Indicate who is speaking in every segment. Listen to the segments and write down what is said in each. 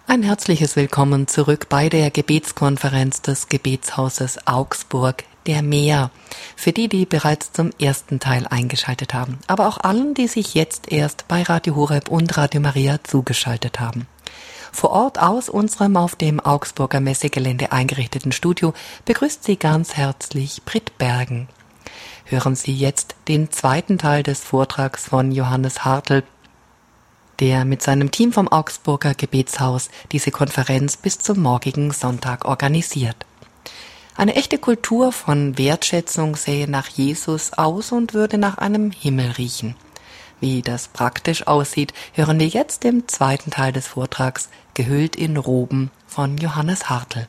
Speaker 1: Ein herzliches Willkommen zurück bei der Gebetskonferenz des Gebetshauses Augsburg, der Meer. Für die bereits zum ersten Teil eingeschaltet haben, aber auch allen, die sich jetzt erst bei Radio Horeb und Radio Maria zugeschaltet haben. Vor Ort aus unserem auf dem Augsburger Messegelände eingerichteten Studio begrüßt Sie ganz herzlich Britt Bergen. Hören Sie jetzt den zweiten Teil des Vortrags von Johannes Hartl, der mit seinem Team vom Augsburger Gebetshaus diese Konferenz bis zum morgigen Sonntag organisiert. Eine echte Kultur von Wertschätzung sähe nach Jesus aus und würde nach einem Himmel riechen. Wie das praktisch aussieht, hören wir jetzt im zweiten Teil des Vortrags Gehüllt in Roben von Johannes Hartl.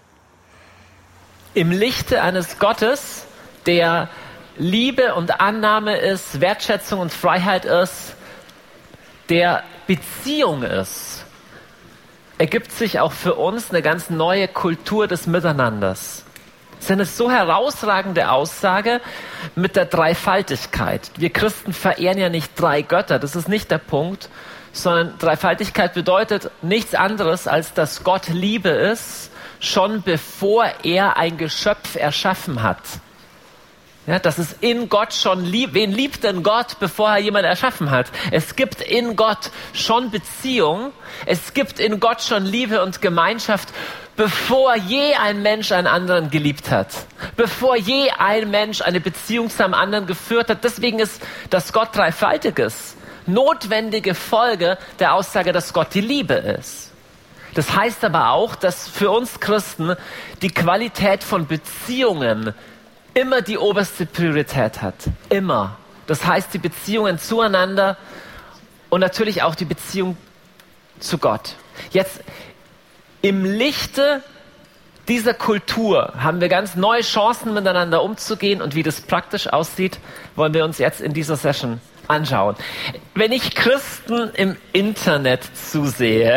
Speaker 2: Im Lichte eines Gottes, der Liebe und Annahme ist, Wertschätzung und Freiheit ist, der Beziehung ist, ergibt sich auch für uns eine ganz neue Kultur des Miteinanders. Das ist eine so herausragende Aussage mit der Dreifaltigkeit. Wir Christen verehren ja nicht drei Götter, das ist nicht der Punkt, sondern Dreifaltigkeit bedeutet nichts anderes, als dass Gott Liebe ist, schon bevor er ein Geschöpf erschaffen hat. Ja, dass es in Gott schon liebt. Wen liebt denn Gott, bevor er jemand erschaffen hat? Es gibt in Gott schon Beziehung. Es gibt in Gott schon Liebe und Gemeinschaft, bevor je ein Mensch einen anderen geliebt hat. Bevor je ein Mensch eine Beziehung zu einem anderen geführt hat. Deswegen ist, dass Gott dreifaltig ist, notwendige Folge der Aussage, dass Gott die Liebe ist. Das heißt aber auch, dass für uns Christen die Qualität von Beziehungen immer die oberste Priorität hat. Immer. Das heißt, die Beziehungen zueinander und natürlich auch die Beziehung zu Gott. Jetzt im Lichte dieser Kultur haben wir ganz neue Chancen, miteinander umzugehen, und wie das praktisch aussieht, wollen wir uns jetzt in dieser Session anschauen. Wenn ich Christen im Internet zusehe,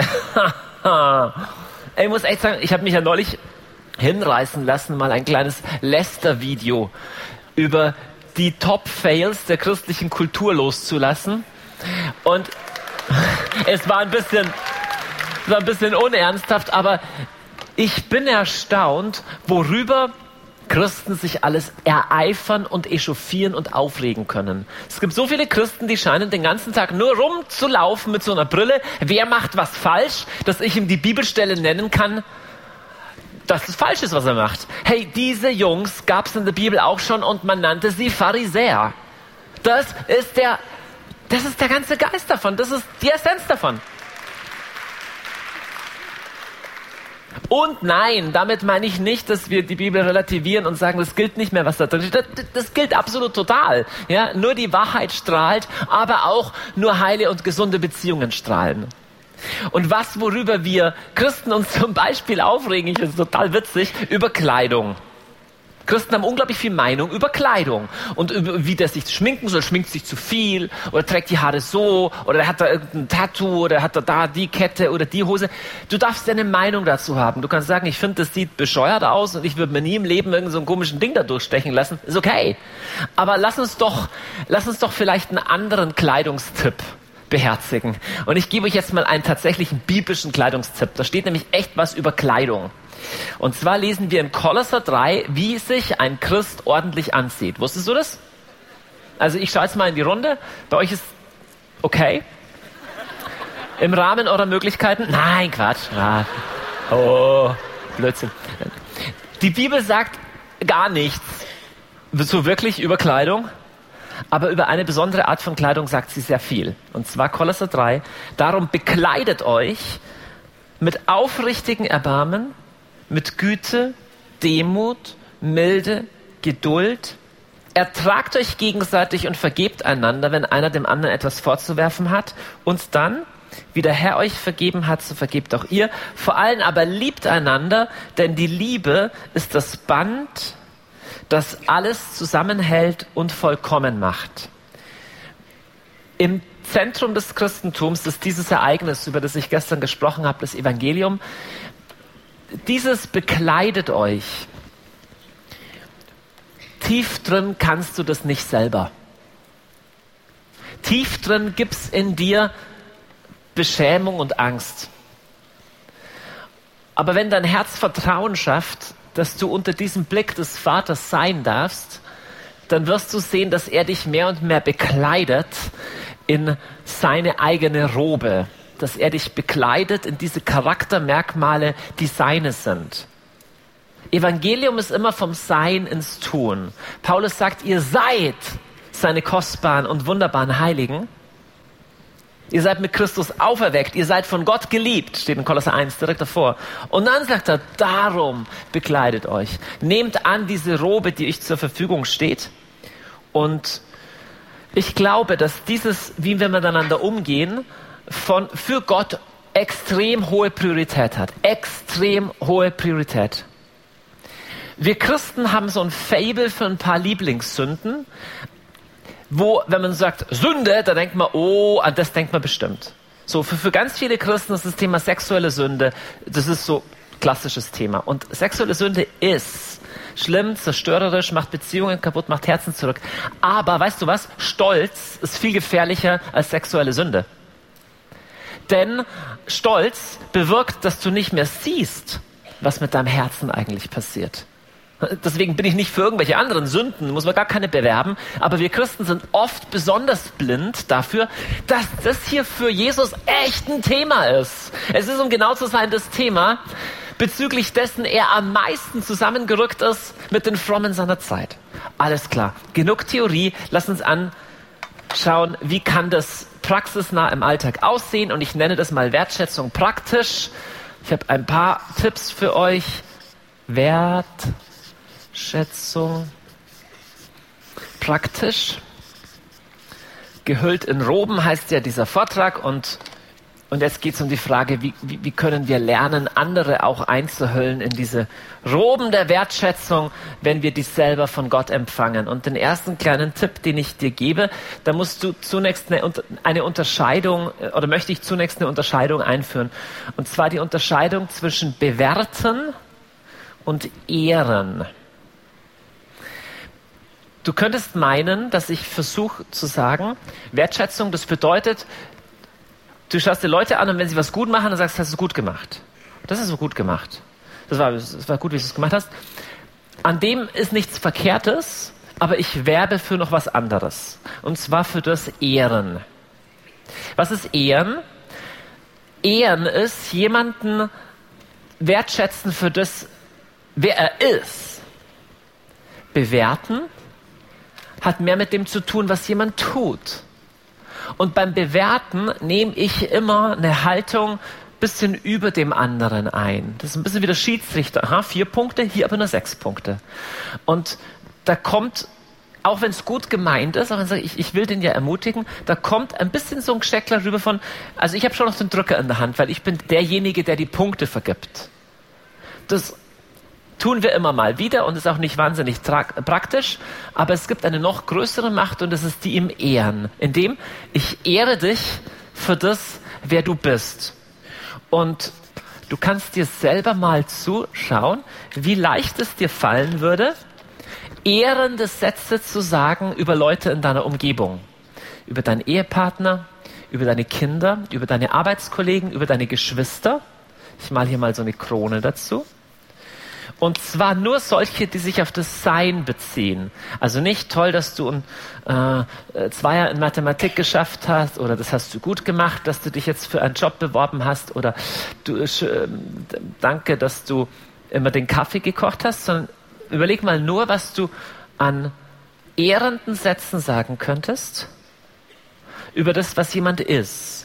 Speaker 2: ich muss echt sagen, ich habe mich ja neulich hinreißen lassen, mal ein kleines Läster-Video über die Top-Fails der christlichen Kultur loszulassen. Und es war ein bisschen unernsthaft, aber ich bin erstaunt, worüber Christen sich alles ereifern und echauffieren und aufregen können. Es gibt so viele Christen, die scheinen den ganzen Tag nur rumzulaufen mit so einer Brille. Wer macht was falsch, dass ich ihm die Bibelstelle nennen kann, dass es falsch ist, was er macht. Hey, diese Jungs gab es in der Bibel auch schon und man nannte sie Pharisäer. Das ist der ganze Geist davon. Das ist die Essenz davon. Und nein, damit meine ich nicht, dass wir die Bibel relativieren und sagen, das gilt nicht mehr, was da drin steht. Das gilt absolut total. Ja, nur die Wahrheit strahlt, aber auch nur heile und gesunde Beziehungen strahlen. Und worüber wir Christen uns zum Beispiel aufregen, ich finde es total witzig, über Kleidung. Christen haben unglaublich viel Meinung über Kleidung und über, wie der sich schminken soll. Schminkt sich zu viel oder trägt die Haare so oder hat da irgendein Tattoo oder hat da die Kette oder die Hose. Du darfst deine Meinung dazu haben. Du kannst sagen, ich finde, das sieht bescheuert aus und ich würde mir nie im Leben irgend so einen komischen Ding da durchstechen lassen. Ist okay. Aber lass uns doch vielleicht einen anderen Kleidungstipp beherzigen. Und ich gebe euch jetzt mal einen tatsächlichen biblischen Kleidungstipp. Da steht nämlich echt was über Kleidung. Und zwar lesen wir in Kolosser 3, wie sich ein Christ ordentlich anzieht. Wusstest du das? Also ich schaue jetzt mal in die Runde. Bei euch ist okay? Im Rahmen eurer Möglichkeiten? Nein, Quatsch. Oh, Blödsinn. Die Bibel sagt gar nichts so wirklich über Kleidung. Aber über eine besondere Art von Kleidung sagt sie sehr viel. Und zwar Kolosser 3. Darum bekleidet euch mit aufrichtigem Erbarmen, mit Güte, Demut, Milde, Geduld. Ertragt euch gegenseitig und vergebt einander, wenn einer dem anderen etwas vorzuwerfen hat. Und dann, wie der Herr euch vergeben hat, so vergebt auch ihr. Vor allem aber liebt einander, denn die Liebe ist das Band, das alles zusammenhält und vollkommen macht. Im Zentrum des Christentums ist dieses Ereignis, über das ich gestern gesprochen habe, das Evangelium. Dieses bekleidet euch. Tief drin kannst du das nicht selber. Tief drin gibt's in dir Beschämung und Angst. Aber wenn dein Herz Vertrauen schafft, dass du unter diesem Blick des Vaters sein darfst, dann wirst du sehen, dass er dich mehr und mehr bekleidet in seine eigene Robe. Dass er dich bekleidet in diese Charaktermerkmale, die seine sind. Evangelium ist immer vom Sein ins Tun. Paulus sagt, ihr seid seine kostbaren und wunderbaren Heiligen. Ihr seid mit Christus auferweckt. Ihr seid von Gott geliebt. Steht in Kolosser 1 direkt davor. Und dann sagt er, darum bekleidet euch. Nehmt an diese Robe, die euch zur Verfügung steht. Und ich glaube, dass dieses, wie wir miteinander umgehen, für Gott extrem hohe Priorität hat. Extrem hohe Priorität. Wir Christen haben so ein Faible für ein paar Lieblingssünden, wo, wenn man sagt, Sünde, da denkt man, oh, an das denkt man bestimmt. So, für ganz viele Christen ist das Thema sexuelle Sünde, das ist so ein klassisches Thema. Und sexuelle Sünde ist schlimm, zerstörerisch, macht Beziehungen kaputt, macht Herzen zurück. Aber, weißt du was? Stolz ist viel gefährlicher als sexuelle Sünde. Denn Stolz bewirkt, dass du nicht mehr siehst, was mit deinem Herzen eigentlich passiert. Deswegen bin ich nicht für irgendwelche anderen Sünden, muss man gar keine bewerben. Aber wir Christen sind oft besonders blind dafür, dass das hier für Jesus echt ein Thema ist. Es ist, um genau zu sein, das Thema, bezüglich dessen er am meisten zusammengerückt ist mit den Frommen seiner Zeit. Alles klar, genug Theorie, lass uns anschauen, wie kann das praxisnah im Alltag aussehen. Und ich nenne das mal Wertschätzung praktisch. Ich habe ein paar Tipps für euch. Wertschätzung praktisch. Gehüllt in Roben heißt ja dieser Vortrag. Und jetzt geht es um die Frage, wie können wir lernen, andere auch einzuhüllen in diese Roben der Wertschätzung, wenn wir dies selber von Gott empfangen. Und den ersten kleinen Tipp, den ich dir gebe, da musst du zunächst eine Unterscheidung, oder möchte ich zunächst eine Unterscheidung einführen. Und zwar die Unterscheidung zwischen bewerten und ehren. Du könntest meinen, dass ich versuche zu sagen, Wertschätzung, das bedeutet, du schaust dir Leute an und wenn sie was gut machen, dann sagst du, das hast du gut gemacht. Das ist so gut gemacht. Das war gut, wie du es gemacht hast. An dem ist nichts Verkehrtes, aber ich werbe für noch was anderes. Und zwar für das Ehren. Was ist Ehren? Ehren ist jemanden wertschätzen für das, wer er ist. Bewerten hat mehr mit dem zu tun, was jemand tut. Und beim Bewerten nehme ich immer eine Haltung bisschen über dem anderen ein. Das ist ein bisschen wie der Schiedsrichter. Aha, 4 Punkte, hier aber nur 6 Punkte. Und da kommt, auch wenn es gut gemeint ist, auch wenn ich will den ja ermutigen, da kommt ein bisschen so ein Gesteckler rüber von, also ich habe schon noch den Drücker in der Hand, weil ich bin derjenige, der die Punkte vergibt. Das tun wir immer mal wieder und ist auch nicht wahnsinnig praktisch, aber es gibt eine noch größere Macht und das ist die im Ehren, indem ich ehre dich für das, wer du bist. Und du kannst dir selber mal zuschauen, wie leicht es dir fallen würde, ehrende Sätze zu sagen über Leute in deiner Umgebung, über deinen Ehepartner, über deine Kinder, über deine Arbeitskollegen, über deine Geschwister. Ich male hier mal so eine Krone dazu. Und zwar nur solche, die sich auf das Sein beziehen. Also nicht toll, dass du ein Zweier in Mathematik geschafft hast oder das hast du gut gemacht, dass du dich jetzt für einen Job beworben hast oder danke, dass du immer den Kaffee gekocht hast, sondern überleg mal nur, was du an ehrenden Sätzen sagen könntest über das, was jemand ist.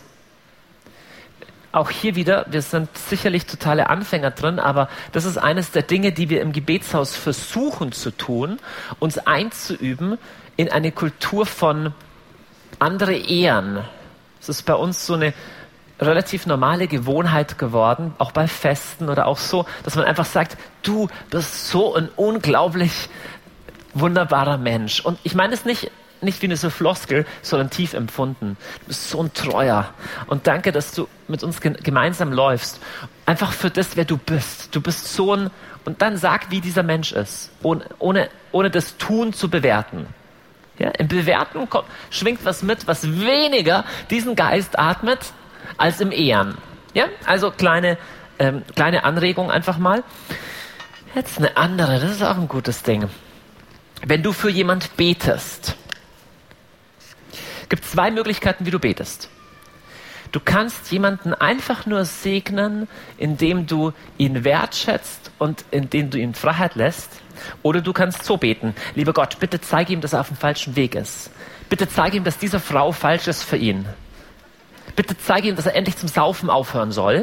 Speaker 2: Auch hier wieder, wir sind sicherlich totale Anfänger drin, aber das ist eines der Dinge, die wir im Gebetshaus versuchen zu tun, uns einzuüben in eine Kultur von andere ehren. Es ist bei uns so eine relativ normale Gewohnheit geworden, auch bei Festen oder auch so, dass man einfach sagt, du bist so ein unglaublich wunderbarer Mensch. Und ich meine es nicht wie eine so Floskel, sondern tief empfunden. Du bist so ein Treuer. Und danke, dass du mit uns gemeinsam läufst. Einfach für das, wer du bist. Du bist so ein... Und dann sag, wie dieser Mensch ist. Ohne das Tun zu bewerten. Ja, im Bewerten schwingt was mit, was weniger diesen Geist atmet, als im Ehren. Ja, also kleine kleine Anregung einfach mal. Jetzt eine andere, das ist auch ein gutes Ding. Wenn du für jemand betest, gibt es 2 Möglichkeiten, wie du betest. Du kannst jemanden einfach nur segnen, indem du ihn wertschätzt und indem du ihm Freiheit lässt. Oder du kannst so beten: Lieber Gott, bitte zeige ihm, dass er auf dem falschen Weg ist. Bitte zeige ihm, dass diese Frau falsch ist für ihn. Bitte zeige ihm, dass er endlich zum Saufen aufhören soll.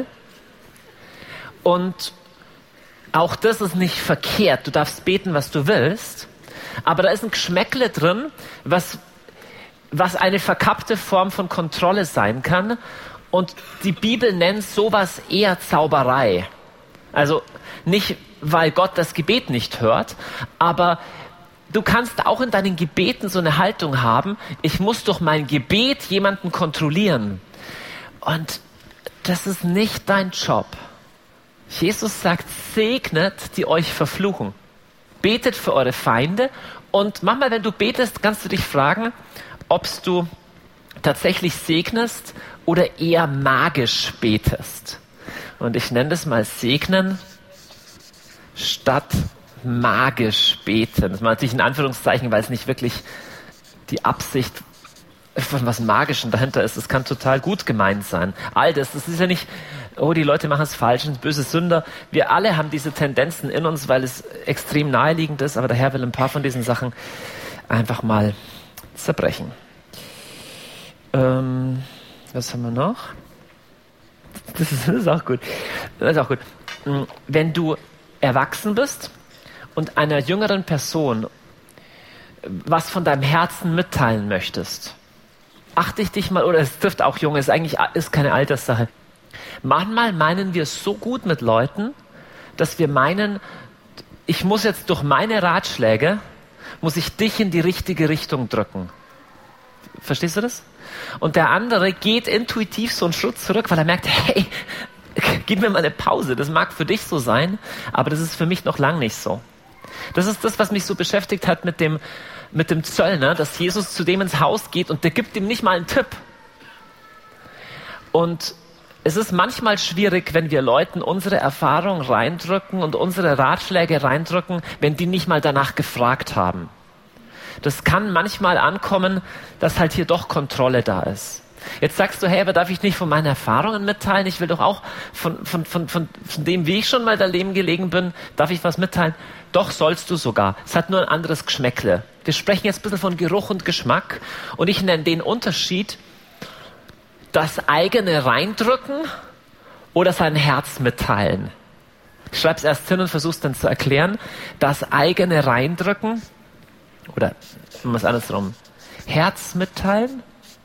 Speaker 2: Und auch das ist nicht verkehrt. Du darfst beten, was du willst. Aber da ist ein Geschmäckle drin, was eine verkappte Form von Kontrolle sein kann. Und die Bibel nennt sowas eher Zauberei. Also nicht, weil Gott das Gebet nicht hört, aber du kannst auch in deinen Gebeten so eine Haltung haben: Ich muss durch mein Gebet jemanden kontrollieren. Und das ist nicht dein Job. Jesus sagt, segnet, die euch verfluchen. Betet für eure Feinde. Und manchmal, wenn du betest, kannst du dich fragen, ob du tatsächlich segnest oder eher magisch betest. Und ich nenne das mal segnen statt magisch beten. Das ist natürlich in Anführungszeichen, weil es nicht wirklich die Absicht von was Magischem dahinter ist. Es kann total gut gemeint sein. All das ist ja nicht, oh, die Leute machen es falsch, sind böse Sünder. Wir alle haben diese Tendenzen in uns, weil es extrem naheliegend ist, aber der Herr will ein paar von diesen Sachen einfach mal zerbrechen. Was haben wir noch? Das ist auch gut. Das ist auch gut. Wenn du erwachsen bist und einer jüngeren Person was von deinem Herzen mitteilen möchtest, achte ich dich mal, oder es trifft auch Junge, es ist keine Alterssache. Manchmal meinen wir es so gut mit Leuten, dass wir meinen, ich muss jetzt durch meine Ratschläge, muss ich dich in die richtige Richtung drücken. Verstehst du das? Und der andere geht intuitiv so einen Schritt zurück, weil er merkt, hey, gib mir mal eine Pause. Das mag für dich so sein, aber das ist für mich noch lang nicht so. Das ist das, was mich so beschäftigt hat mit dem Zöllner, dass Jesus zu dem ins Haus geht und der gibt ihm nicht mal einen Tipp. Und es ist manchmal schwierig, wenn wir Leuten unsere Erfahrung reindrücken und unsere Ratschläge reindrücken, wenn die nicht mal danach gefragt haben. Das kann manchmal ankommen, dass halt hier doch Kontrolle da ist. Jetzt sagst du, hey, aber darf ich nicht von meinen Erfahrungen mitteilen? Ich will doch auch von dem, wie ich schon mal daneben gelegen bin, darf ich was mitteilen? Doch, sollst du sogar. Es hat nur ein anderes Geschmäckle. Wir sprechen jetzt ein bisschen von Geruch und Geschmack und ich nenne den Unterschied das eigene reindrücken oder sein Herz mitteilen. Ich schreib's erst hin und versuch's dann zu erklären. Das eigene reindrücken oder was andersrum. Herz mitteilen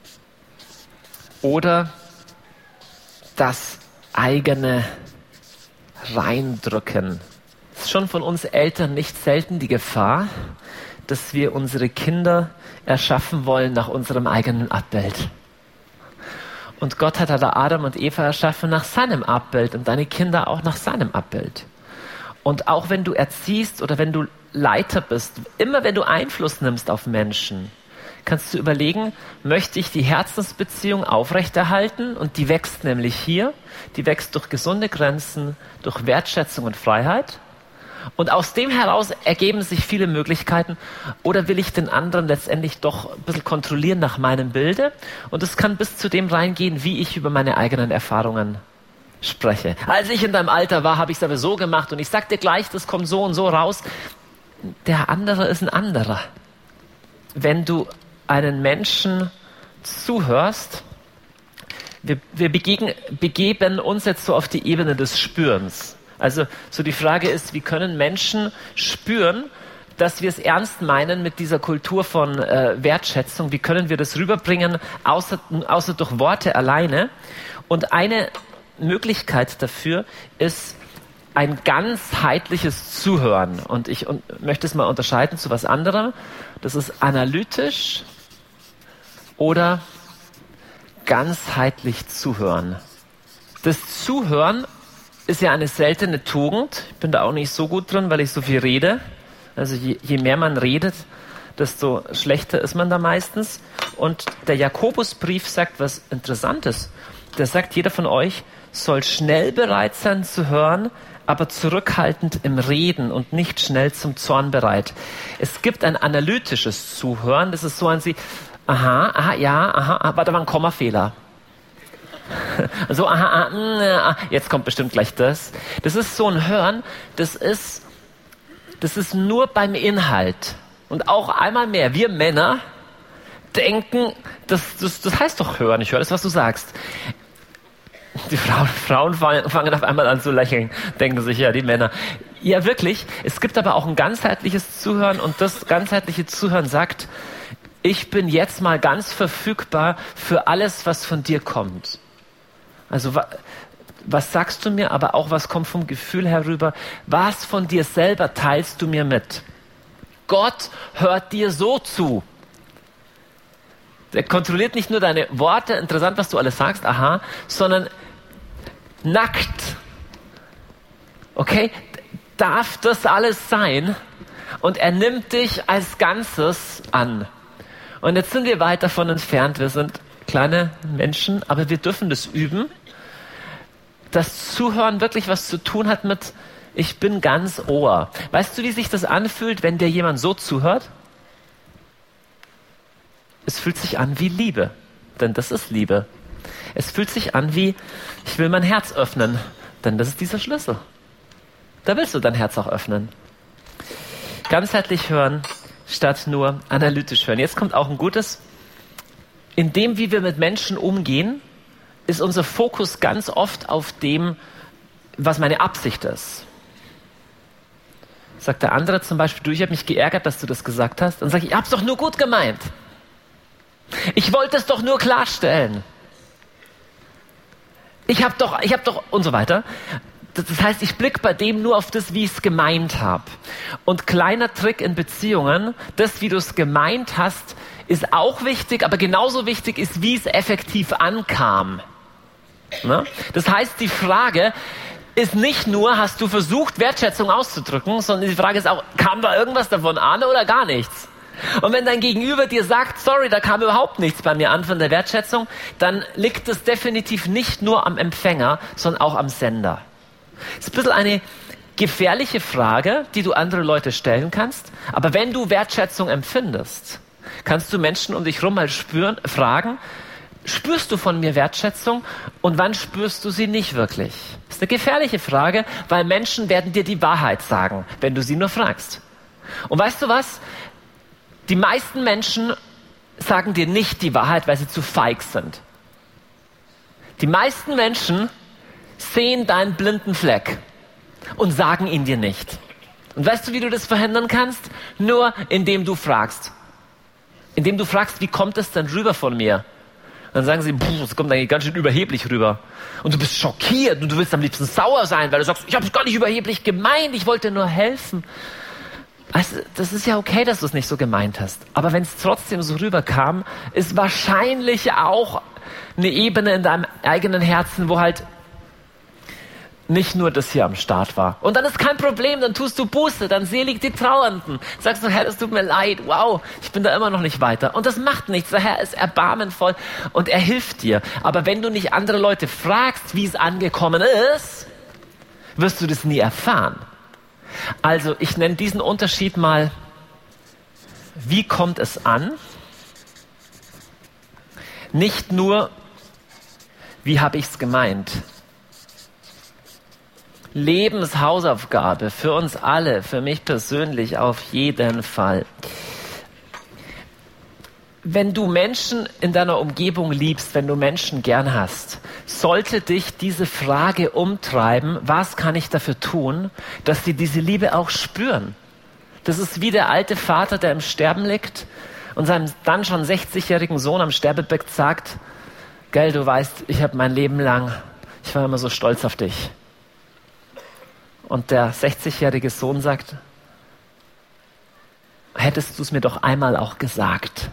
Speaker 2: oder das eigene reindrücken. Es ist schon von uns Eltern nicht selten die Gefahr, dass wir unsere Kinder erschaffen wollen nach unserem eigenen Abbild. Und Gott hat da Adam und Eva erschaffen nach seinem Abbild und deine Kinder auch nach seinem Abbild. Und auch wenn du erziehst oder wenn du Leiter bist, immer wenn du Einfluss nimmst auf Menschen, kannst du überlegen, möchte ich die Herzensbeziehung aufrechterhalten? Und die wächst nämlich hier. Die wächst durch gesunde Grenzen, durch Wertschätzung und Freiheit. Und aus dem heraus ergeben sich viele Möglichkeiten. Oder will ich den anderen letztendlich doch ein bisschen kontrollieren nach meinem Bilde? Und es kann bis zu dem reingehen, wie ich über meine eigenen Erfahrungen spreche. Als ich in deinem Alter war, habe ich es aber so gemacht. Und ich sag dir gleich, das kommt so und so raus. Der andere ist ein anderer. Wenn du einen Menschen zuhörst, wir begeben uns jetzt so auf die Ebene des Spürens. Also so die Frage ist, wie können Menschen spüren, dass wir es ernst meinen mit dieser Kultur von Wertschätzung? Wie können wir das rüberbringen, außer durch Worte alleine? Und eine Möglichkeit dafür ist ein ganzheitliches Zuhören. Und ich möchte es mal unterscheiden zu was anderem. Das ist analytisch oder ganzheitlich zuhören. Das Zuhören ist ja eine seltene Tugend. Ich bin da auch nicht so gut drin, weil ich so viel rede. Also je mehr man redet, desto schlechter ist man da meistens. Und der Jakobusbrief sagt was Interessantes. Der sagt, jeder von euch soll schnell bereit sein zu hören, aber zurückhaltend im Reden und nicht schnell zum Zorn bereit. Es gibt ein analytisches Zuhören, das ist so ein warte mal, ein Kommafehler. So, jetzt kommt bestimmt gleich das. Das ist so ein Hören, das ist nur beim Inhalt. Und auch einmal mehr, wir Männer denken, das heißt doch hören, ich höre das, was du sagst. Die Frauen fangen auf einmal an zu lächeln, denken sich, ja, die Männer. Ja, wirklich, es gibt aber auch ein ganzheitliches Zuhören und das ganzheitliche Zuhören sagt, ich bin jetzt mal ganz verfügbar für alles, was von dir kommt. Also was sagst du mir, aber auch was kommt vom Gefühl herüber, was von dir selber teilst du mir mit. Gott hört dir so zu. Der kontrolliert nicht nur deine Worte, interessant, was du alles sagst, sondern nackt. Okay? Darf das alles sein? Und er nimmt dich als Ganzes an. Und jetzt sind wir weit davon entfernt. Wir sind kleine Menschen, aber wir dürfen das üben. Das Zuhören wirklich was zu tun hat mit ich bin ganz Ohr. Weißt du, wie sich das anfühlt, wenn dir jemand so zuhört? Es fühlt sich an wie Liebe, denn das ist Liebe. Es fühlt sich an wie, ich will mein Herz öffnen, denn das ist dieser Schlüssel. Da willst du dein Herz auch öffnen. Ganzheitlich hören, statt nur analytisch hören. Jetzt kommt auch ein gutes. In dem, wie wir mit Menschen umgehen, ist unser Fokus ganz oft auf dem, was meine Absicht ist. Sagt der andere zum Beispiel, du, ich habe mich geärgert, dass du das gesagt hast. Dann sage ich hab's doch nur gut gemeint. Ich wollte es doch nur klarstellen. Ich hab doch, und so weiter. Das heißt, ich blicke bei dem nur auf das, wie ich es gemeint habe. Und kleiner Trick in Beziehungen, das, wie du es gemeint hast, ist auch wichtig, aber genauso wichtig ist, wie es effektiv ankam. Ne? Das heißt, die Frage ist nicht nur, hast du versucht, Wertschätzung auszudrücken, sondern die Frage ist auch, kam da irgendwas davon an oder gar nichts? Und wenn dein Gegenüber dir sagt, sorry, da kam überhaupt nichts bei mir an von der Wertschätzung, dann liegt es definitiv nicht nur am Empfänger, sondern auch am Sender. Das ist ein bisschen eine gefährliche Frage, die du andere Leute stellen kannst. Aber wenn du Wertschätzung empfindest, kannst du Menschen um dich herum mal fragen, spürst du von mir Wertschätzung und wann spürst du sie nicht wirklich? Das ist eine gefährliche Frage, weil Menschen werden dir die Wahrheit sagen, wenn du sie nur fragst. Und weißt du was? Die meisten Menschen sagen dir nicht die Wahrheit, weil sie zu feig sind. Die meisten Menschen sehen deinen blinden Fleck und sagen ihn dir nicht. Und weißt du, wie du das verhindern kannst? Nur indem du fragst. Indem du fragst, wie kommt es denn rüber von mir? Dann sagen sie, es kommt eigentlich ganz schön überheblich rüber. Und du bist schockiert und du willst am liebsten sauer sein, weil du sagst, ich habe es gar nicht überheblich gemeint, ich wollte nur helfen. Also, das ist ja okay, dass du es nicht so gemeint hast. Aber wenn es trotzdem so rüberkam, ist wahrscheinlich auch eine Ebene in deinem eigenen Herzen, wo halt nicht nur das hier am Start war. Und dann ist kein Problem, dann tust du Buße, dann selig die Trauernden. Sagst du, Herr, es tut mir leid, wow, ich bin da immer noch nicht weiter. Und das macht nichts, der Herr ist erbarmenvoll und er hilft dir. Aber wenn du nicht andere Leute fragst, wie es angekommen ist, wirst du das nie erfahren. Also ich nenne diesen Unterschied mal, wie kommt es an? Nicht nur, wie habe ich es gemeint? Lebenshausaufgabe für uns alle, für mich persönlich auf jeden Fall. Wenn du Menschen in deiner Umgebung liebst, wenn du Menschen gern hast, sollte dich diese Frage umtreiben, was kann ich dafür tun, dass sie diese Liebe auch spüren? Das ist wie der alte Vater, der im Sterben liegt und seinem dann schon 60-jährigen Sohn am Sterbebett sagt, gell, du weißt, ich habe mein Leben lang, ich war immer so stolz auf dich. Und der 60-jährige Sohn sagt, hättest du es mir doch einmal auch gesagt.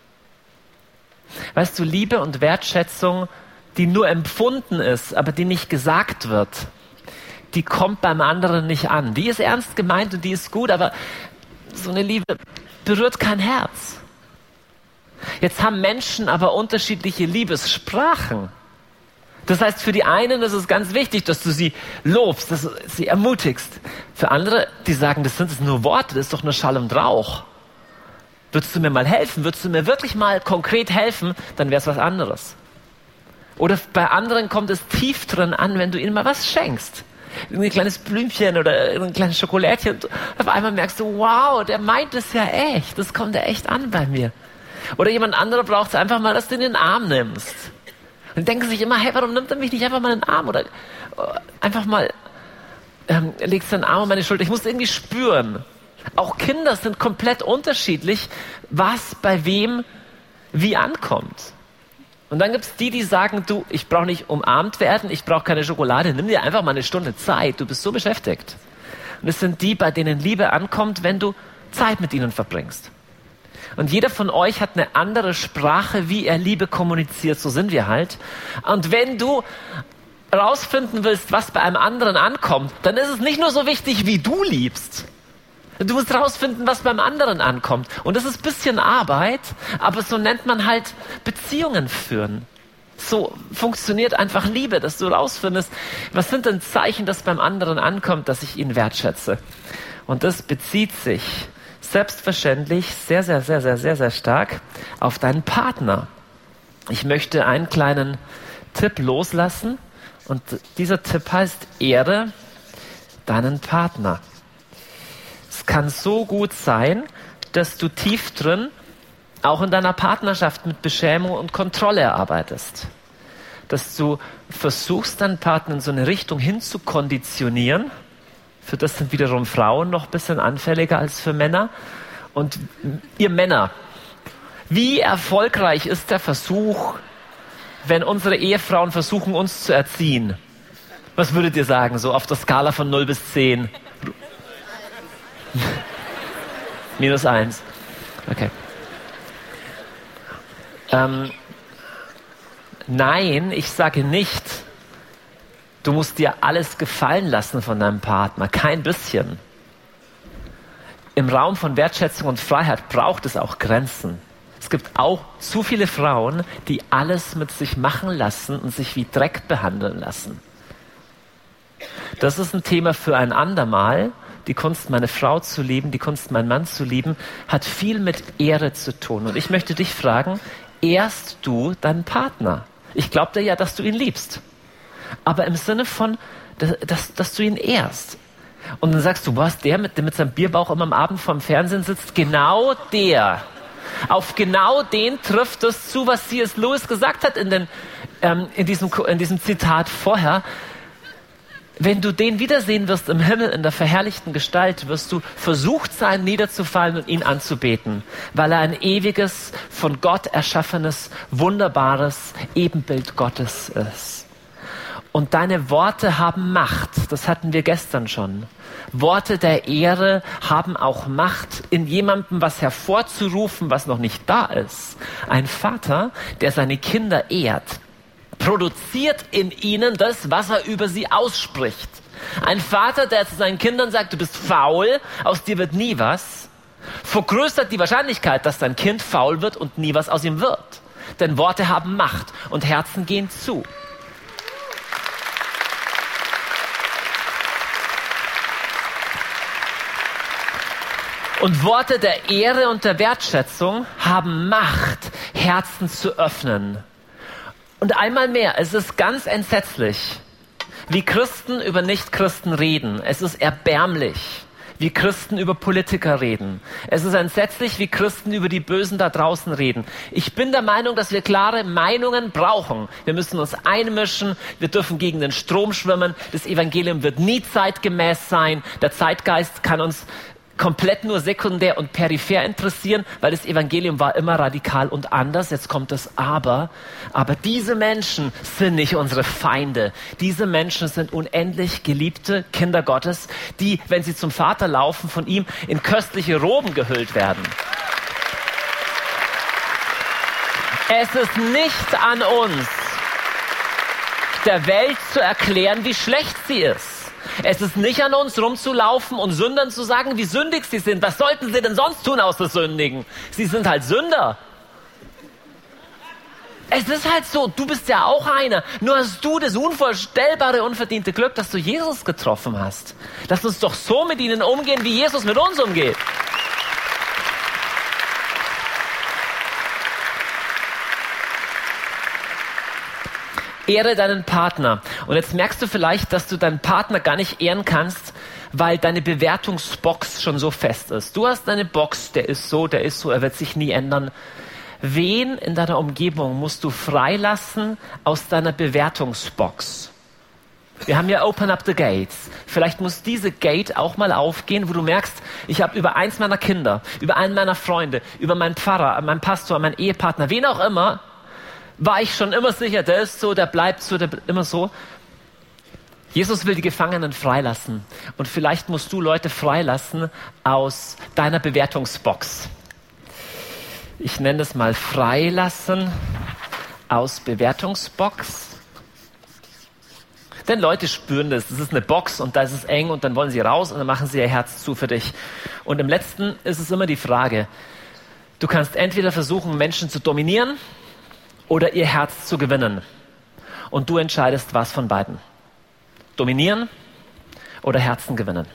Speaker 2: Weißt du, Liebe und Wertschätzung, die nur empfunden ist, aber die nicht gesagt wird, die kommt beim anderen nicht an. Die ist ernst gemeint und die ist gut, aber so eine Liebe berührt kein Herz. Jetzt haben Menschen aber unterschiedliche Liebessprachen. Das heißt, für die einen ist es ganz wichtig, dass du sie lobst, dass du sie ermutigst. Für andere, die sagen, das sind nur Worte, das ist doch nur Schall und Rauch. Würdest du mir mal helfen? Würdest du mir wirklich mal konkret helfen? Dann wäre es was anderes. Oder bei anderen kommt es tief drin an, wenn du ihnen mal was schenkst. Ein kleines Blümchen oder ein kleines Schokolädchen. Auf einmal merkst du, wow, der meint es ja echt. Das kommt ja echt an bei mir. Oder jemand anderer braucht es einfach mal, dass du ihn in den Arm nimmst. Und denken sich immer, hey, warum nimmt er mich nicht einfach mal in den Arm? Oder einfach mal legst du den Arm um meine Schulter. Ich muss irgendwie spüren. Auch Kinder sind komplett unterschiedlich, was bei wem wie ankommt. Und dann gibt es die sagen, du, ich brauche nicht umarmt werden, ich brauche keine Schokolade, nimm dir einfach mal eine Stunde Zeit, du bist so beschäftigt. Und es sind die, bei denen Liebe ankommt, wenn du Zeit mit ihnen verbringst. Und jeder von euch hat eine andere Sprache, wie er Liebe kommuniziert, so sind wir halt. Und wenn du rausfinden willst, was bei einem anderen ankommt, dann ist es nicht nur so wichtig, wie du liebst. Du musst rausfinden, was beim anderen ankommt. Und das ist ein bisschen Arbeit, aber so nennt man halt Beziehungen führen. So funktioniert einfach Liebe, dass du rausfindest, was sind denn Zeichen, dass beim anderen ankommt, dass ich ihn wertschätze. Und das bezieht sich selbstverständlich sehr, sehr, sehr, sehr, sehr, sehr stark auf deinen Partner. Ich möchte einen kleinen Tipp loslassen und dieser Tipp heißt, ehre deinen Partner. Es kann so gut sein, dass du tief drin auch in deiner Partnerschaft mit Beschämung und Kontrolle arbeitest. Dass du versuchst, deinen Partner in so eine Richtung hin zu konditionieren. Für das sind wiederum Frauen noch ein bisschen anfälliger als für Männer. Und ihr Männer, wie erfolgreich ist der Versuch, wenn unsere Ehefrauen versuchen, uns zu erziehen? Was würdet ihr sagen, so auf der Skala von 0 bis 10? -1. Okay. Nein, ich sage nicht, du musst dir alles gefallen lassen von deinem Partner. Kein bisschen. Im Raum von Wertschätzung und Freiheit braucht es auch Grenzen. Es gibt auch zu viele Frauen, die alles mit sich machen lassen und sich wie Dreck behandeln lassen. Das ist ein Thema für ein andermal. Die Kunst, meine Frau zu lieben, die Kunst, meinen Mann zu lieben, hat viel mit Ehre zu tun. Und ich möchte dich fragen, ehrst du deinen Partner? Ich glaube dir ja, dass du ihn liebst. Aber im Sinne von, dass du ihn ehrst. Und dann sagst du, was, der mit seinem Bierbauch immer am Abend vorm Fernsehen sitzt? Genau der. Auf genau den trifft es zu, was C.S. Lewis gesagt hat in diesem Zitat vorher. Wenn du den wiedersehen wirst im Himmel in der verherrlichten Gestalt, wirst du versucht sein, niederzufallen und ihn anzubeten, weil er ein ewiges, von Gott erschaffenes, wunderbares Ebenbild Gottes ist. Und deine Worte haben Macht, das hatten wir gestern schon. Worte der Ehre haben auch Macht, in jemandem was hervorzurufen, was noch nicht da ist. Ein Vater, der seine Kinder ehrt, produziert in ihnen das, was er über sie ausspricht. Ein Vater, der zu seinen Kindern sagt, du bist faul, aus dir wird nie was, vergrößert die Wahrscheinlichkeit, dass dein Kind faul wird und nie was aus ihm wird. Denn Worte haben Macht und Herzen gehen zu. Und Worte der Ehre und der Wertschätzung haben Macht, Herzen zu öffnen. Und einmal mehr, es ist ganz entsetzlich, wie Christen über Nichtchristen reden. Es ist erbärmlich, wie Christen über Politiker reden. Es ist entsetzlich, wie Christen über die Bösen da draußen reden. Ich bin der Meinung, dass wir klare Meinungen brauchen. Wir müssen uns einmischen, wir dürfen gegen den Strom schwimmen. Das Evangelium wird nie zeitgemäß sein. Der Zeitgeist kann uns komplett nur sekundär und peripher interessieren, weil das Evangelium war immer radikal und anders. Jetzt kommt das Aber. Aber diese Menschen sind nicht unsere Feinde. Diese Menschen sind unendlich geliebte Kinder Gottes, die, wenn sie zum Vater laufen, von ihm in köstliche Roben gehüllt werden. Es ist nicht an uns, der Welt zu erklären, wie schlecht sie ist. Es ist nicht an uns, rumzulaufen und Sündern zu sagen, wie sündig sie sind. Was sollten sie denn sonst tun, außer sündigen? Sie sind halt Sünder. Es ist halt so, du bist ja auch einer. Nur hast du das unvorstellbare, unverdiente Glück, dass du Jesus getroffen hast. Lass uns doch so mit ihnen umgehen, wie Jesus mit uns umgeht. Ehre deinen Partner. Und jetzt merkst du vielleicht, dass du deinen Partner gar nicht ehren kannst, weil deine Bewertungsbox schon so fest ist. Du hast eine Box, der ist so, er wird sich nie ändern. Wen in deiner Umgebung musst du freilassen aus deiner Bewertungsbox? Wir haben ja Open Up the Gates. Vielleicht muss diese Gate auch mal aufgehen, wo du merkst, ich habe über eins meiner Kinder, über einen meiner Freunde, über meinen Pfarrer, meinen Pastor, meinen Ehepartner, wen auch immer, war ich schon immer sicher, der ist so, der bleibt so, der bleibt immer so. Jesus will die Gefangenen freilassen. Und vielleicht musst du Leute freilassen aus deiner Bewertungsbox. Ich nenne das mal freilassen aus Bewertungsbox. Denn Leute spüren das. Das ist eine Box und da ist es eng und dann wollen sie raus und dann machen sie ihr Herz zu für dich. Und im Letzten ist es immer die Frage, du kannst entweder versuchen, Menschen zu dominieren oder ihr Herz zu gewinnen. Und du entscheidest, was von beiden. Dominieren oder Herzen gewinnen.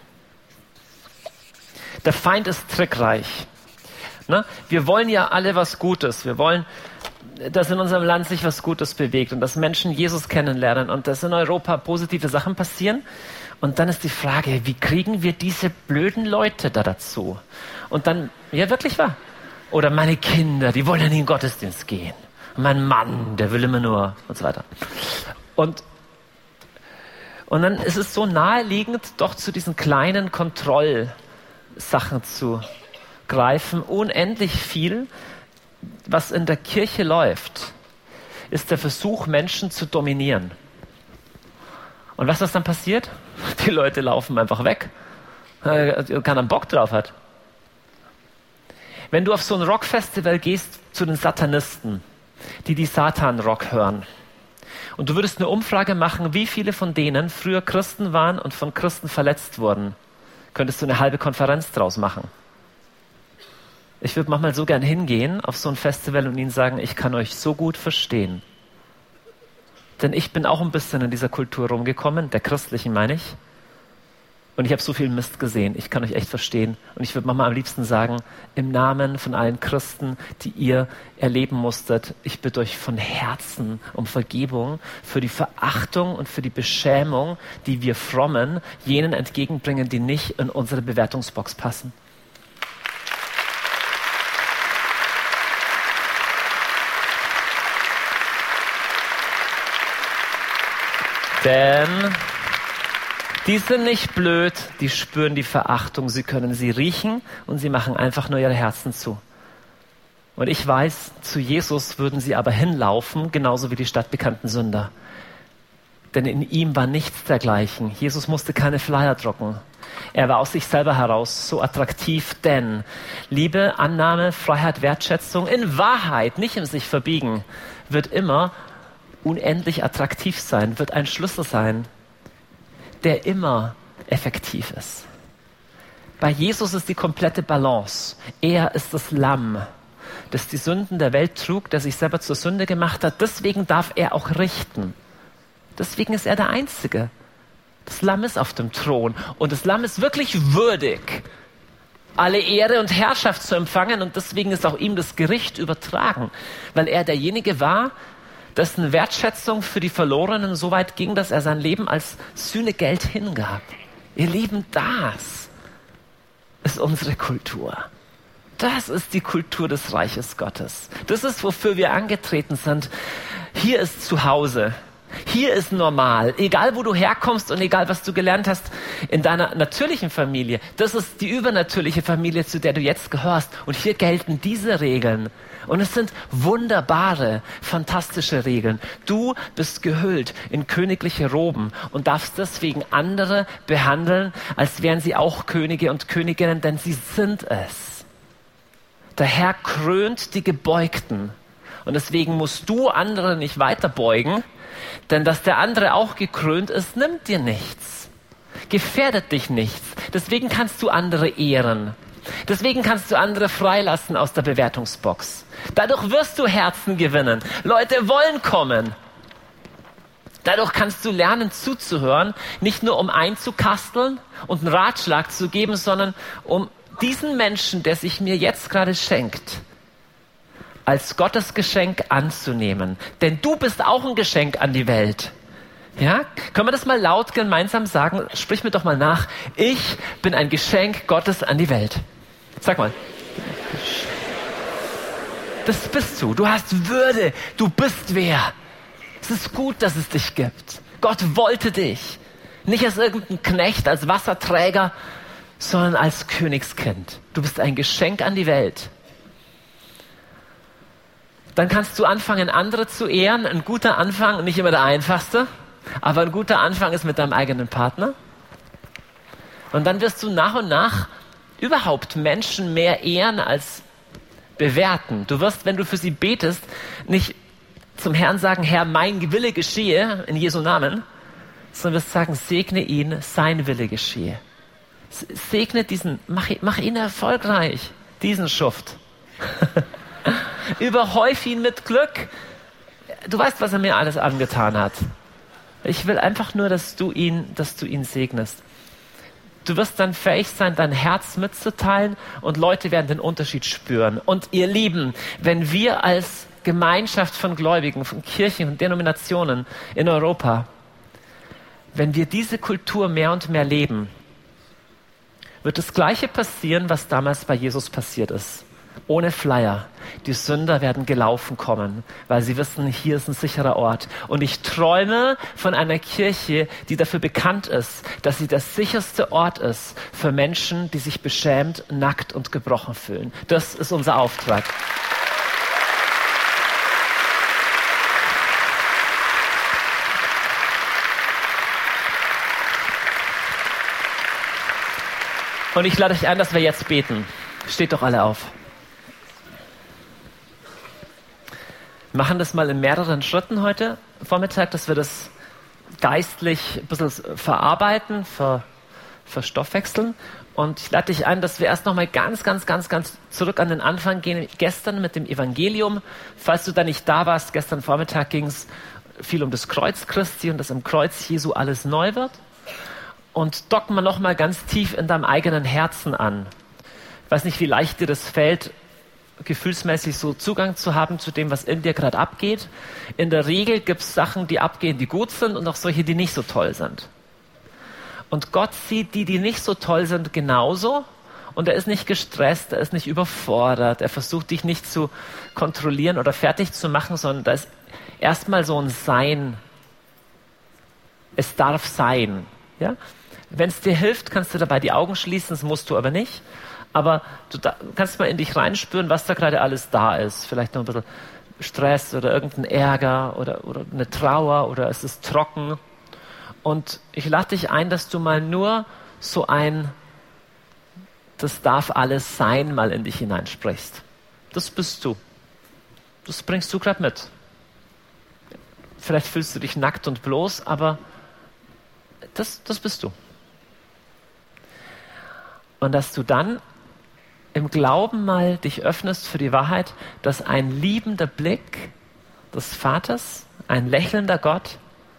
Speaker 2: Der Feind ist trickreich. Ne? Wir wollen ja alle was Gutes. Wir wollen, dass in unserem Land sich was Gutes bewegt und dass Menschen Jesus kennenlernen und dass in Europa positive Sachen passieren. Und dann ist die Frage, wie kriegen wir diese blöden Leute da dazu? Und dann, ja wirklich wahr. Oder meine Kinder, die wollen ja nie in den Gottesdienst gehen. Und mein Mann, der will immer nur und so weiter. Und dann ist es so naheliegend, doch zu diesen kleinen Kontrollsachen zu greifen. Unendlich viel, was in der Kirche läuft, ist der Versuch, Menschen zu dominieren. Und was dann passiert? Die Leute laufen einfach weg, weil keiner Bock drauf hat. Wenn du auf so ein Rockfestival gehst zu den Satanisten, die Satan-Rock hören, und du würdest eine Umfrage machen, wie viele von denen früher Christen waren und von Christen verletzt wurden, könntest du eine halbe Konferenz draus machen. Ich würde manchmal so gern hingehen auf so ein Festival und ihnen sagen, ich kann euch so gut verstehen. Denn ich bin auch ein bisschen in dieser Kultur rumgekommen, der christlichen meine ich. Und ich habe so viel Mist gesehen. Ich kann euch echt verstehen. Und ich würde manchmal am liebsten sagen, im Namen von allen Christen, die ihr erleben musstet, ich bitte euch von Herzen um Vergebung für die Verachtung und für die Beschämung, die wir Frommen jenen entgegenbringen, die nicht in unsere Bewertungsbox passen. Denn die sind nicht blöd, die spüren die Verachtung, sie können sie riechen und sie machen einfach nur ihre Herzen zu. Und ich weiß, zu Jesus würden sie aber hinlaufen, genauso wie die stadtbekannten Sünder. Denn in ihm war nichts dergleichen. Jesus musste keine Flyer drucken. Er war aus sich selber heraus so attraktiv, denn Liebe, Annahme, Freiheit, Wertschätzung, in Wahrheit, nicht im sich verbiegen, wird immer unendlich attraktiv sein, wird ein Schlüssel sein, der immer effektiv ist. Bei Jesus ist die komplette Balance. Er ist das Lamm, das die Sünden der Welt trug, der sich selber zur Sünde gemacht hat. Deswegen darf er auch richten. Deswegen ist er der Einzige. Das Lamm ist auf dem Thron und das Lamm ist wirklich würdig, alle Ehre und Herrschaft zu empfangen und deswegen ist auch ihm das Gericht übertragen, weil er derjenige war, dessen Wertschätzung für die Verlorenen so weit ging, dass er sein Leben als Sühnegeld hingab. Ihr Lieben, das ist unsere Kultur. Das ist die Kultur des Reiches Gottes. Das ist, wofür wir angetreten sind. Hier ist Zuhause. Hier ist normal. Egal, wo du herkommst und egal, was du gelernt hast in deiner natürlichen Familie. Das ist die übernatürliche Familie, zu der du jetzt gehörst. Und hier gelten diese Regeln. Und es sind wunderbare, fantastische Regeln. Du bist gehüllt in königliche Roben und darfst deswegen andere behandeln, als wären sie auch Könige und Königinnen, denn sie sind es. Der Herr krönt die Gebeugten. Und deswegen musst du andere nicht weiter beugen, denn dass der andere auch gekrönt ist, nimmt dir nichts. Gefährdet dich nichts. Deswegen kannst du andere ehren. Deswegen kannst du andere freilassen aus der Bewertungsbox. Dadurch wirst du Herzen gewinnen. Leute wollen kommen. Dadurch kannst du lernen zuzuhören, nicht nur um einzukasteln und einen Ratschlag zu geben, sondern um diesen Menschen, der sich mir jetzt gerade schenkt, als Gottes Geschenk anzunehmen. Denn du bist auch ein Geschenk an die Welt. Ja? Können wir das mal laut gemeinsam sagen? Sprich mir doch mal nach. Ich bin ein Geschenk Gottes an die Welt. Sag mal. Das bist du. Du hast Würde. Du bist wer. Es ist gut, dass es dich gibt. Gott wollte dich. Nicht als irgendein Knecht, als Wasserträger, sondern als Königskind. Du bist ein Geschenk an die Welt. Dann kannst du anfangen, andere zu ehren. Ein guter Anfang, nicht immer der einfachste, aber ein guter Anfang ist mit deinem eigenen Partner. Und dann wirst du nach und nach überhaupt Menschen mehr ehren als bewerten. Du wirst, wenn du für sie betest, nicht zum Herrn sagen, Herr, mein Wille geschehe, in Jesu Namen, sondern wirst sagen, segne ihn, sein Wille geschehe. Segne diesen, mach ihn erfolgreich, diesen Schuft. Überhäuf ihn mit Glück. Du weißt, was er mir alles angetan hat. Ich will einfach nur, dass du ihn segnest. Du wirst dann fähig sein, dein Herz mitzuteilen und Leute werden den Unterschied spüren. Und ihr Lieben, wenn wir als Gemeinschaft von Gläubigen, von Kirchen und Denominationen in Europa, wenn wir diese Kultur mehr und mehr leben, wird das Gleiche passieren, was damals bei Jesus passiert ist. Ohne Flyer. Die Sünder werden gelaufen kommen, weil sie wissen, hier ist ein sicherer Ort. Und ich träume von einer Kirche, die dafür bekannt ist, dass sie der sicherste Ort ist für Menschen, die sich beschämt, nackt und gebrochen fühlen. Das ist unser Auftrag. Und ich lade euch ein, dass wir jetzt beten. Steht doch alle auf. Wir machen das mal in mehreren Schritten heute Vormittag, dass wir das geistlich ein bisschen verarbeiten, verstoffwechseln. Und ich lade dich ein, dass wir erst nochmal ganz zurück an den Anfang gehen. Gestern mit dem Evangelium. Falls du da nicht da warst, gestern Vormittag ging es viel um das Kreuz Christi und dass im Kreuz Jesu alles neu wird. Und docken wir nochmal ganz tief in deinem eigenen Herzen an. Ich weiß nicht, wie leicht dir das fällt, gefühlsmäßig so Zugang zu haben zu dem, was in dir gerade abgeht. In der Regel gibt es Sachen, die abgehen, die gut sind und auch solche, die nicht so toll sind. Und Gott sieht die nicht so toll sind, genauso. Und er ist nicht gestresst, er ist nicht überfordert, er versucht dich nicht zu kontrollieren oder fertig zu machen, sondern da ist erstmal so ein Sein. Es darf sein. Ja? Wenn es dir hilft, kannst du dabei die Augen schließen, das musst du aber nicht. Aber du kannst mal in dich reinspüren, was da gerade alles da ist. Vielleicht noch ein bisschen Stress oder irgendein Ärger oder eine Trauer oder es ist trocken. Und ich lade dich ein, dass du mal nur so das darf alles sein, mal in dich hineinsprichst. Das bist du. Das bringst du gerade mit. Vielleicht fühlst du dich nackt und bloß, aber das bist du. Und dass du dann im Glauben mal dich öffnest für die Wahrheit, dass ein liebender Blick des Vaters, ein lächelnder Gott,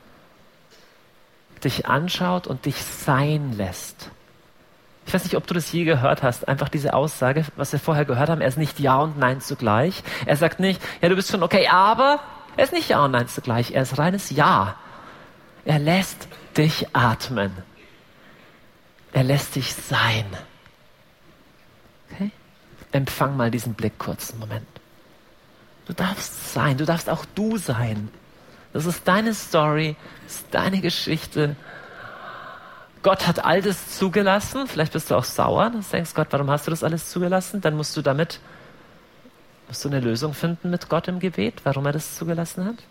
Speaker 2: dich anschaut und dich sein lässt. Ich weiß nicht, ob du das je gehört hast, einfach diese Aussage, was wir vorher gehört haben, er ist nicht Ja und Nein zugleich. Er sagt nicht, ja, du bist schon okay, aber er ist nicht Ja und Nein zugleich, er ist reines Ja. Er lässt dich atmen. Er lässt dich sein. Okay? Empfang mal diesen Blick kurz, einen Moment. Du darfst sein, du darfst auch du sein. Das ist deine Story, das ist deine Geschichte. Gott hat all das zugelassen. Vielleicht bist du auch sauer. Du denkst, Gott, warum hast du das alles zugelassen? Dann musst du eine Lösung finden mit Gott im Gebet, warum er das zugelassen hat.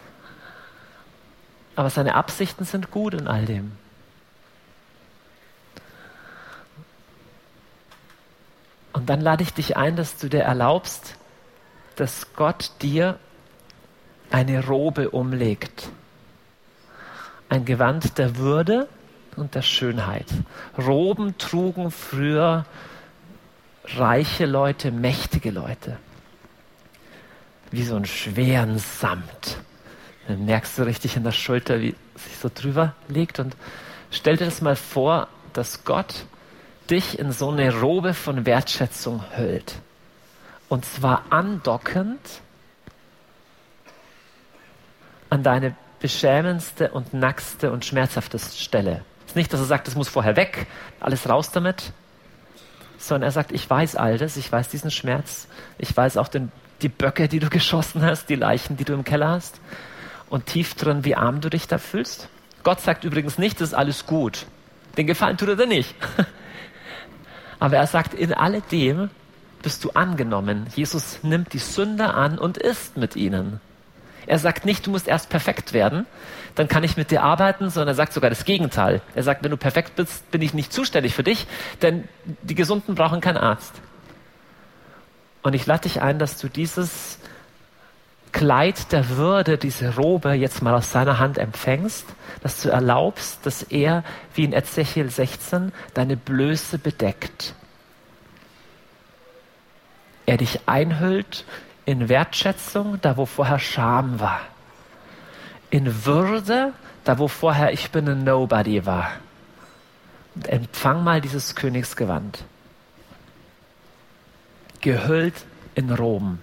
Speaker 2: Aber seine Absichten sind gut in all dem. Und dann lade ich dich ein, dass du dir erlaubst, dass Gott dir eine Robe umlegt. Ein Gewand der Würde und der Schönheit. Roben trugen früher reiche Leute, mächtige Leute. wie so einen schweren Samt. Dann merkst du richtig in der Schulter, wie es sich so drüber legt. Und stell dir das mal vor, dass Gott dich in so eine Robe von Wertschätzung hüllt. Und zwar andockend an deine beschämendste und nackste und schmerzhafteste Stelle. Es ist nicht, dass er sagt, das muss vorher weg, alles raus damit, sondern er sagt, ich weiß all das, ich weiß diesen Schmerz, ich weiß auch die Böcke, die du geschossen hast, die Leichen, die du im Keller hast und tief drin, wie arm du dich da fühlst. Gott sagt übrigens nicht, das ist alles gut. Den Gefallen tut er dir nicht. Aber er sagt, in alledem bist du angenommen. Jesus nimmt die Sünder an und ist mit ihnen. Er sagt nicht, du musst erst perfekt werden, dann kann ich mit dir arbeiten, sondern er sagt sogar das Gegenteil. Er sagt, wenn du perfekt bist, bin ich nicht zuständig für dich, denn die Gesunden brauchen keinen Arzt. Und ich lade dich ein, dass du dieses Kleid der Würde, diese Robe jetzt mal aus seiner Hand empfängst, dass du erlaubst, dass er, wie in Ezechiel 16, deine Blöße bedeckt. Er dich einhüllt in Wertschätzung, da wo vorher Scham war. In Würde, da wo vorher ich bin ein Nobody war. Und empfang mal dieses Königsgewand. Gehüllt in Roben.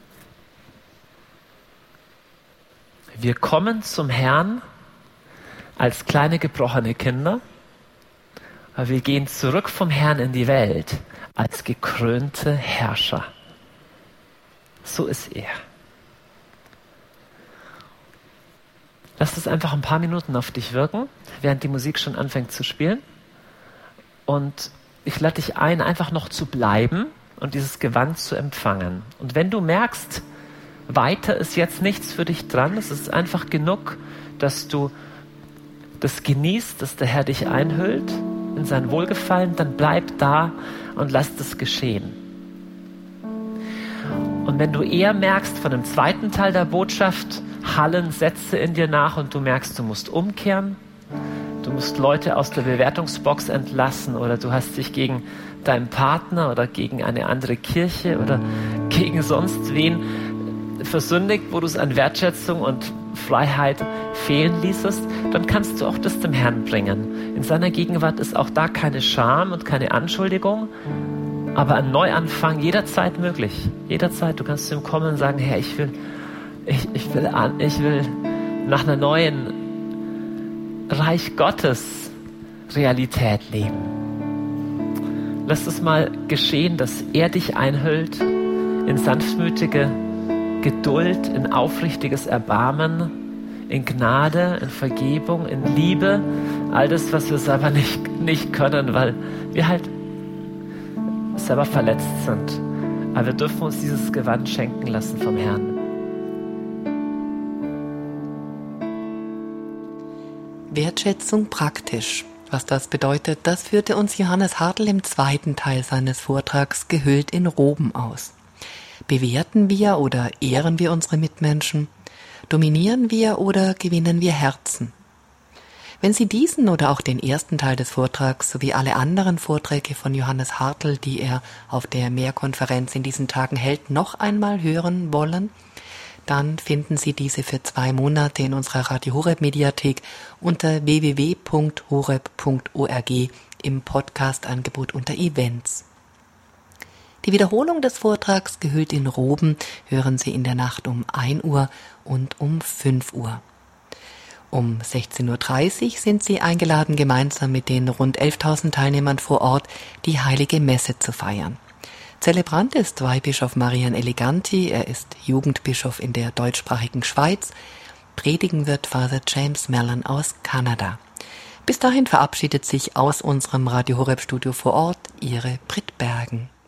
Speaker 2: Wir kommen zum Herrn als kleine gebrochene Kinder, aber wir gehen zurück vom Herrn in die Welt als gekrönte Herrscher. So ist er. Lass es einfach ein paar Minuten auf dich wirken, während die Musik schon anfängt zu spielen. Und ich lade dich ein, einfach noch zu bleiben und dieses Gewand zu empfangen. Und wenn du merkst, weiter ist jetzt nichts für dich dran, es ist einfach genug, dass du das genießt, dass der Herr dich einhüllt in sein Wohlgefallen, dann bleib da und lass das geschehen. Und wenn du eher merkst, von dem zweiten Teil der Botschaft hallen Sätze in dir nach und du merkst, du musst umkehren, du musst Leute aus der Bewertungsbox entlassen oder du hast dich gegen deinen Partner oder gegen eine andere Kirche oder gegen sonst wen versündigt, wo du es an Wertschätzung und Freiheit fehlen ließest, dann kannst du auch das dem Herrn bringen. In seiner Gegenwart ist auch da keine Scham und keine Anschuldigung, aber ein Neuanfang jederzeit möglich. Jederzeit, du kannst zu ihm kommen und sagen, Herr, ich will nach einer neuen Reich Gottes Realität leben. Lass es mal geschehen, dass er dich einhüllt in sanftmütige Geduld, in aufrichtiges Erbarmen, in Gnade, in Vergebung, in Liebe. All das, was wir selber nicht können, weil wir halt selber verletzt sind. Aber wir dürfen uns dieses Gewand schenken lassen vom Herrn.
Speaker 1: Wertschätzung praktisch. Was das bedeutet, das führte uns Johannes Hartl im zweiten Teil seines Vortrags Gehüllt in Roben aus. Bewerten wir oder ehren wir unsere Mitmenschen? Dominieren wir oder gewinnen wir Herzen? Wenn Sie diesen oder auch den ersten Teil des Vortrags sowie alle anderen Vorträge von Johannes Hartl, die er auf der Mehrkonferenz in diesen Tagen hält, noch einmal hören wollen, dann finden Sie diese für 2 Monate in unserer Radio Horeb Mediathek unter www.horeb.org im Podcast-Angebot unter Events. Die Wiederholung des Vortrags Gehüllt in Roben hören Sie in der Nacht um 1 Uhr und um 5 Uhr. Um 16.30 Uhr sind Sie eingeladen, gemeinsam mit den rund 11.000 Teilnehmern vor Ort die Heilige Messe zu feiern. Zelebrant ist Weihbischof Marian Eleganti, er ist Jugendbischof in der deutschsprachigen Schweiz. Predigen wird Father James Mellon aus Kanada. Bis dahin verabschiedet sich aus unserem Radio Horeb Studio vor Ort Ihre Britt Bergen.